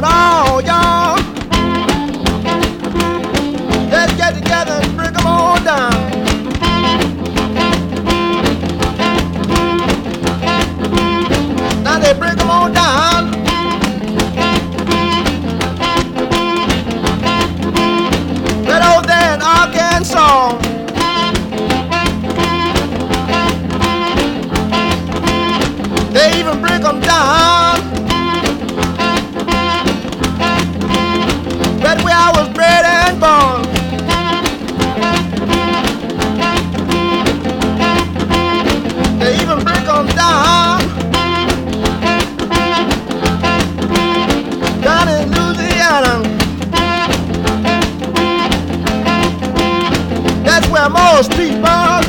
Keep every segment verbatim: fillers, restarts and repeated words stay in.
on, all y'all. Let's get together and break them all down. Now they break them all down. Right over there in Arkansas. They even break them down. Right where I was bred and born. They even break them down. Down in Louisiana. That's where most people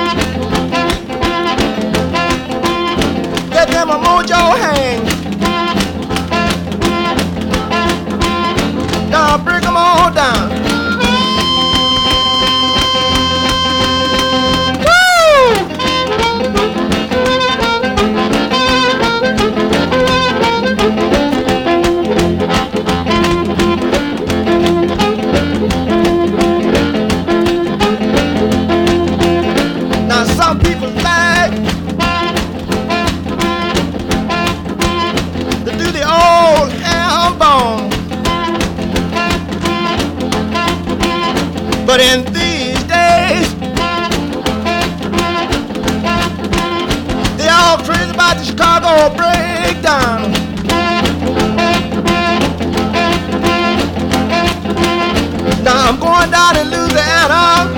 get them a mojo hang. Now break them all down. Now some people like to do the old ham bone, but in these days they all crazy about the Chicago breakdown. Now I'm going down in Louisiana.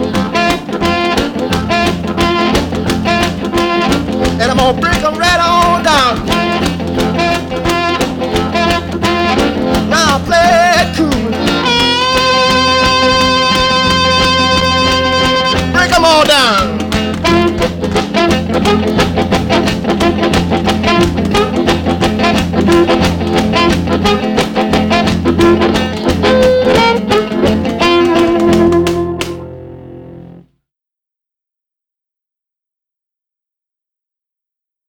And I'm gonna break them right on